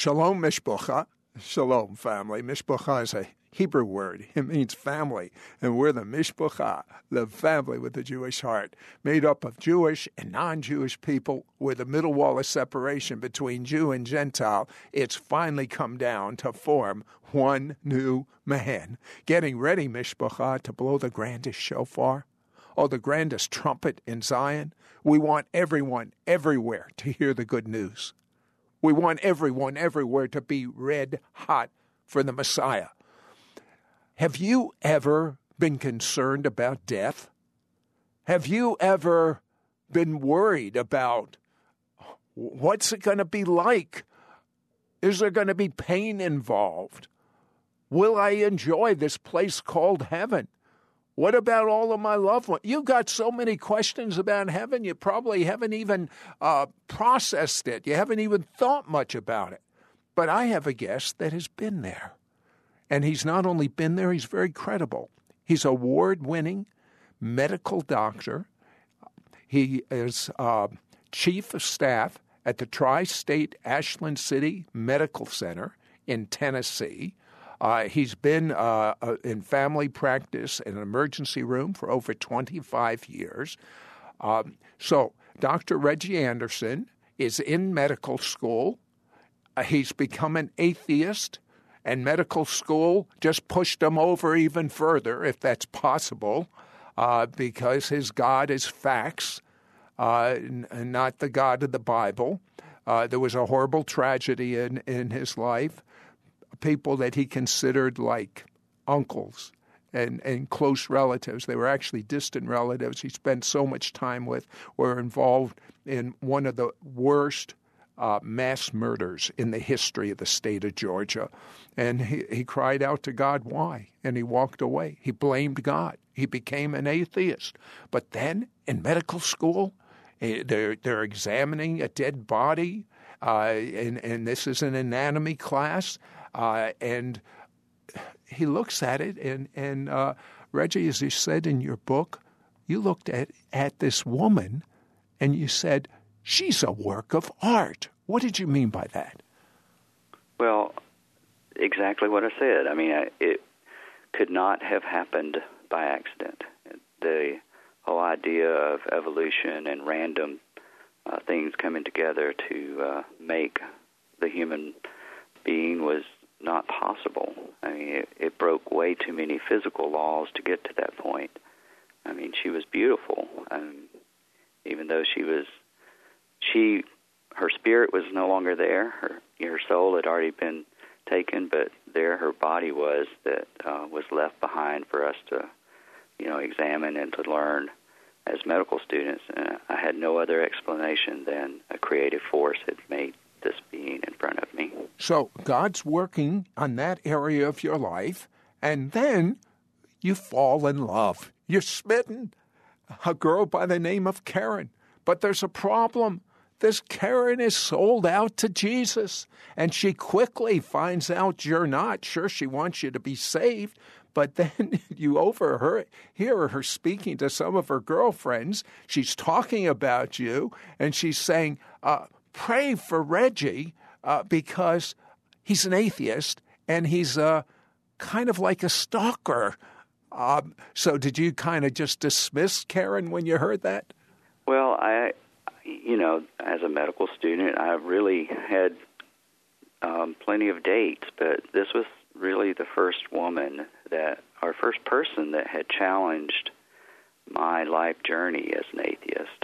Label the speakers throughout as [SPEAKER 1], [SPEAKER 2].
[SPEAKER 1] Shalom Mishpacha. Shalom, family. Mishpacha is a Hebrew word. It means family. And we're the Mishpacha, the family with the Jewish heart, made up of Jewish and non-Jewish people with a middle wall of separation between Jew and Gentile. It's finally come down to form one new man. Getting ready, Mishpacha, to blow the grandest shofar, or the grandest trumpet in Zion. We want everyone everywhere to hear the good news. We want everyone everywhere to be red hot for the Messiah. Have you ever been concerned about death? Have you ever been worried about what's it going to be like? Is there going to be pain involved? Will I enjoy this place called heaven? What about all of my loved ones? You've got so many questions about heaven, you probably haven't even processed it. You haven't even thought much about it. But I have a guest that has been there. And he's not only been there, he's very credible. He's an award-winning medical doctor. He is chief of staff at the Tri-State Ashland City Medical Center in Tennessee. He's been in family practice in an emergency room for over 25 years. So Dr. Reggie Anderson is in medical school. He's become an atheist, and medical school just pushed him over even further, if that's possible, because his God is facts, and not the God of the Bible. There was a horrible tragedy in his life. People that he considered like uncles and close relatives. They were actually distant relatives he spent so much time with, were involved in one of the worst mass murders in the history of the state of Georgia. And he cried out to God, why? And he walked away. He blamed God. He became an atheist. But then in medical school, they're examining a dead body, and this is an anatomy class. And he looks at it, and Reggie, as you said in your book, you looked at this woman, and you said, she's a work of art. What did you mean by that?
[SPEAKER 2] Well, exactly what I said. I mean, it could not have happened by accident. The whole idea of evolution and random things coming together to make the human being was not possible. I mean, it broke way too many physical laws to get to that point. I mean, she was beautiful, even though her spirit was no longer there. Her soul had already been taken, but there her body was that was left behind for us to, examine and to learn as medical students. I had no other explanation than a creative force had made this being in front of me.
[SPEAKER 1] So God's working on that area of your life, and then you fall in love. You're smitten. A girl by the name of Karen. But there's a problem. This Karen is sold out to Jesus, and she quickly finds out you're not. Sure, she wants you to be saved, but then you hear her speaking to some of her girlfriends. She's talking about you, and she's saying, pray for Reggie because he's an atheist, and he's kind of like a stalker. So did you kind of just dismiss Karen when you heard that?
[SPEAKER 2] Well, as a medical student, I really had plenty of dates, but this was really the first first person that had challenged my life journey as an atheist.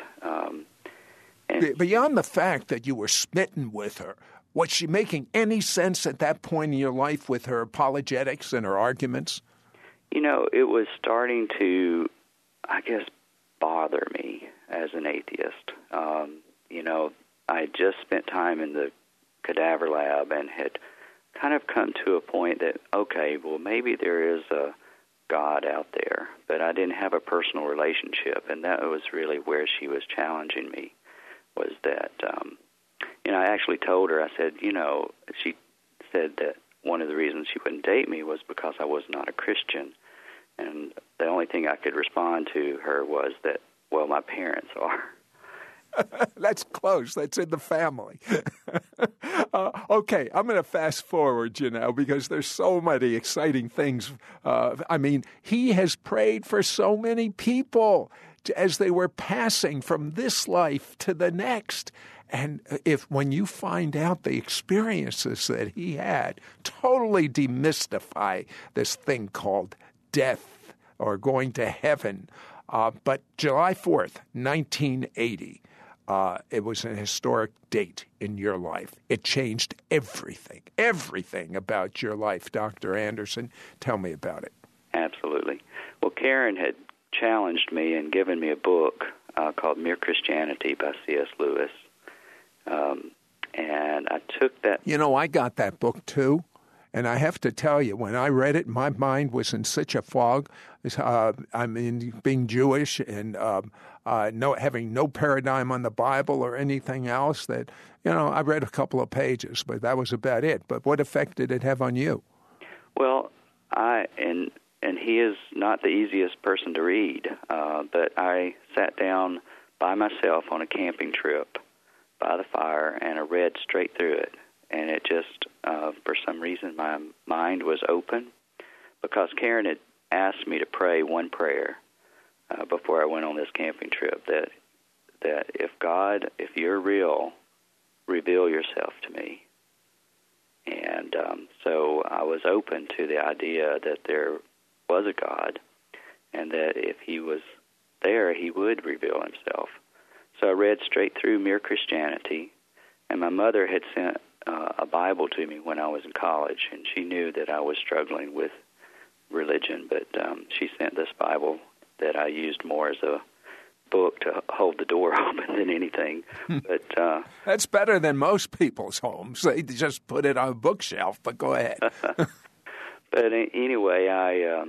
[SPEAKER 1] And beyond the fact that you were smitten with her, was she making any sense at that point in your life with her apologetics and her arguments?
[SPEAKER 2] It was starting to, I guess, bother me as an atheist. I had just spent time in the cadaver lab and had kind of come to a point that, okay, well, maybe there is a God out there, but I didn't have a personal relationship, and that was really where she was challenging me, was that, I actually told her, I said, she said that one of the reasons she wouldn't date me was because I was not a Christian, and the only thing I could respond to her was that, well, my parents are.
[SPEAKER 1] That's close. That's in the family. Okay, I'm going to fast forward, because there's so many exciting things. He has prayed for so many people as they were passing from this life to the next. And when you find out the experiences that he had, totally demystify this thing called death or going to heaven. But July 4th, 1980, it was an historic date in your life. It changed everything about your life. Dr. Anderson, tell me about it.
[SPEAKER 2] Absolutely. Well, Karen had challenged me and given me a book called Mere Christianity by C.S. Lewis. And I took that.
[SPEAKER 1] I got that book too. And I have to tell you, when I read it, my mind was in such a fog. Being Jewish and having no paradigm on the Bible or anything else, that, I read a couple of pages, but that was about it. But what effect did it have on you?
[SPEAKER 2] Well, and he is not the easiest person to read, but I sat down by myself on a camping trip by the fire, and I read straight through it. And it just, for some reason, my mind was open, because Karen had asked me to pray one prayer before I went on this camping trip, that if you're real, reveal yourself to me. And so I was open to the idea that there was a God, and that if he was there, he would reveal himself. So I read straight through Mere Christianity, and my mother had sent a Bible to me when I was in college, and she knew that I was struggling with religion, but she sent this Bible that I used more as a book to hold the door open than anything. But
[SPEAKER 1] that's better than most people's homes. They just put it on a bookshelf, but go ahead.
[SPEAKER 2] But anyway, I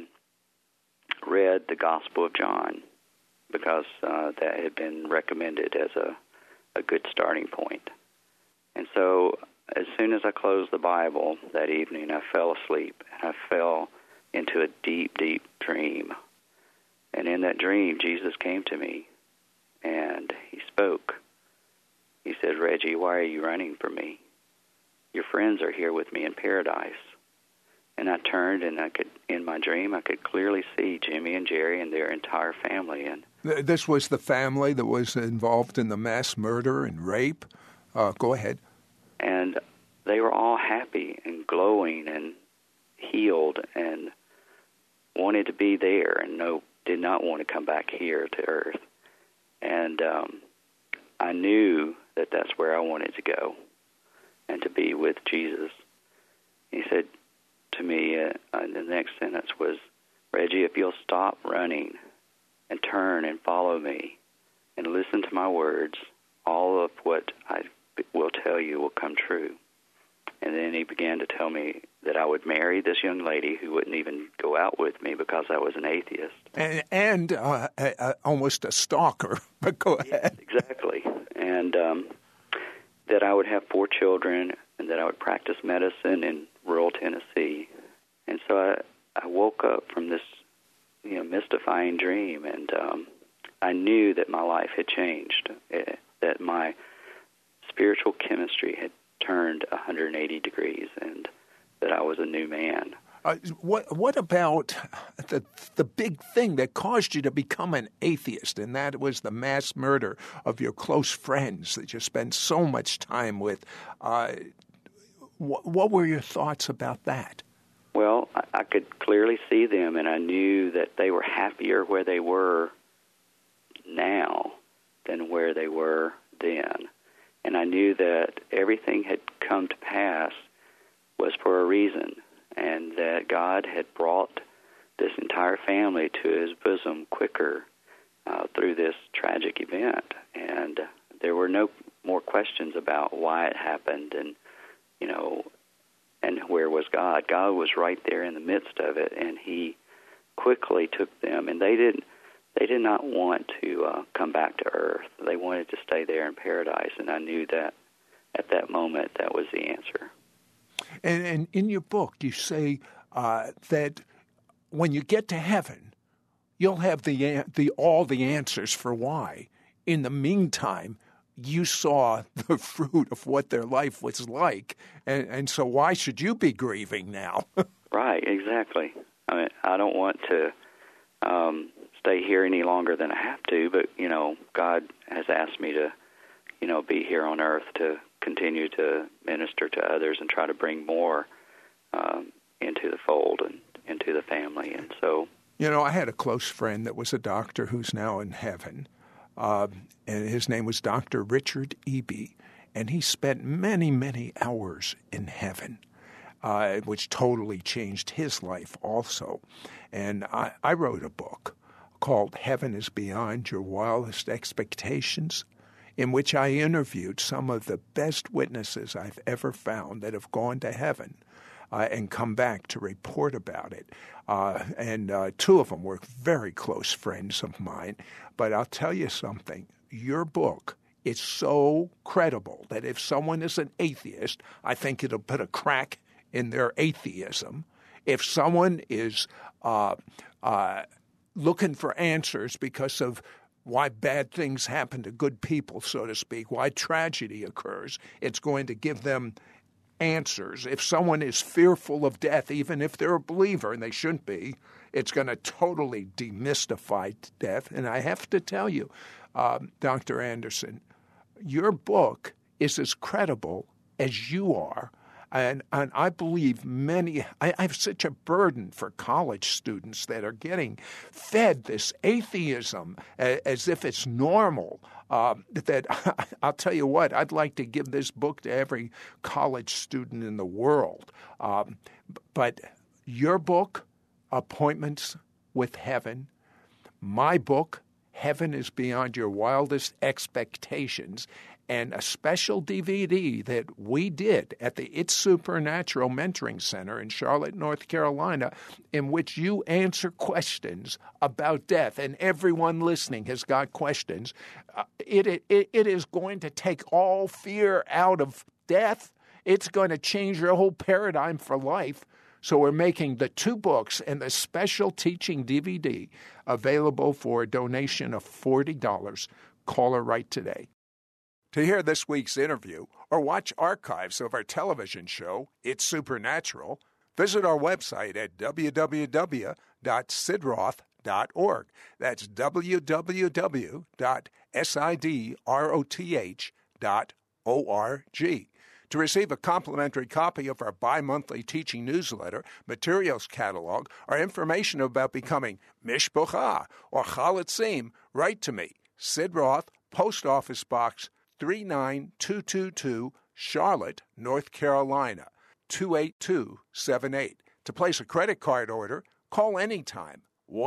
[SPEAKER 2] read the Gospel of John, because that had been recommended as a good starting point. And so as soon as I closed the Bible that evening, I fell asleep, and I fell into a deep, deep dream. And in that dream, Jesus came to me, and he spoke. He said, "Reggie, why are you running from me? Your friends are here with me in paradise." And I turned, and in my dream, I could clearly see Jimmy and Jerry and their entire family. And
[SPEAKER 1] this was the family that was involved in the mass murder and rape. Go ahead.
[SPEAKER 2] And they were all happy and glowing and healed and wanted to be there, and did not want to come back here to earth. And I knew that that's where I wanted to go, and to be with Jesus. He said to me, the next sentence was, "Reggie, if you'll stop running and turn and follow me and listen to my words, all of what I will tell you will come true." And then he began to tell me that I would marry this young lady who wouldn't even go out with me because I was an atheist.
[SPEAKER 1] And almost a stalker, but go ahead.
[SPEAKER 2] Yes, exactly. And that I would have 4 children, and that I would practice medicine in rural Tennessee. And so I woke up from this mystifying dream, and I knew that my life had changed, that my spiritual chemistry had turned 180 degrees, and that I was a new man.
[SPEAKER 1] What about the big thing that caused you to become an atheist, and that was the mass murder of your close friends that you spent so much time with? What were your thoughts about that?
[SPEAKER 2] Well, I could clearly see them, and I knew that they were happier where they were now than where they were then. And I knew that everything had come to pass was for a reason, and that God had brought this entire family to his bosom quicker through this tragic event. And there were no more questions about why it happened and where was God. God was right there in the midst of it, and he quickly took them, and they did not want to come back to earth. They wanted to stay there in paradise, and I knew that at that moment that was the answer.
[SPEAKER 1] And in your book, you say that when you get to heaven, you'll have all the answers for why. In the meantime, you saw the fruit of what their life was like, and so why should you be grieving now?
[SPEAKER 2] Right, exactly. I mean, I don't want to stay here any longer than I have to, but, God has asked me to, be here on earth to continue to minister to others and try to bring more into the fold and into the family. And so,
[SPEAKER 1] I had a close friend that was a doctor who's now in heaven, and his name was Dr. Richard Eby, and he spent many, many hours in heaven, which totally changed his life also. And I wrote a book called Heaven is Beyond Your Wildest Expectations, in which I interviewed some of the best witnesses I've ever found that have gone to heaven and come back to report about it. And two of them were very close friends of mine. But I'll tell you something. Your book is so credible that if someone is an atheist, I think it'll put a crack in their atheism. If someone is looking for answers because of why bad things happen to good people, so to speak, why tragedy occurs, it's going to give them answers. If someone is fearful of death, even if they're a believer, and they shouldn't be, it's going to totally demystify death. And I have to tell you, Dr. Anderson, your book is as credible as you are. And I believe I have such a burden for college students that are getting fed this atheism as if it's normal, that I'll tell you what, I'd like to give this book to every college student in the world. But your book, Appointments with Heaven, my book, Heaven is Beyond Your Wildest Expectations, and a special DVD that we did at the It's Supernatural Mentoring Center in Charlotte, North Carolina, in which you answer questions about death. And everyone listening has got questions. It is going to take all fear out of death. It's going to change your whole paradigm for life. So we're making the two books and the special teaching DVD available for a donation of $40. Call or write today. To hear this week's interview or watch archives of our television show, It's Supernatural, visit our website at www.sidroth.org. That's www.sidroth.org. To receive a complimentary copy of our bi-monthly teaching newsletter, materials catalog, or information about becoming Mishpocha or Chalatzim, write to me, Sid Roth, Post Office Box 39222, Charlotte, North Carolina, 28278. To place a credit card order, call anytime,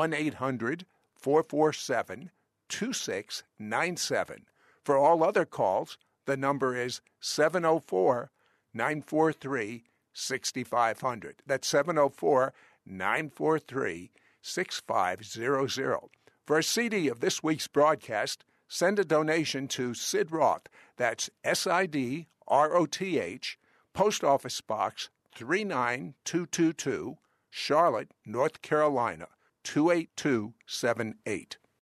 [SPEAKER 1] 1-800-447-2697. For all other calls, the number is 704-943-6500. That's 704-943-6500. For a CD of this week's broadcast, send a donation to Sid Roth. That's SIDROTH, Post Office Box 39222, Charlotte, North Carolina, 28278.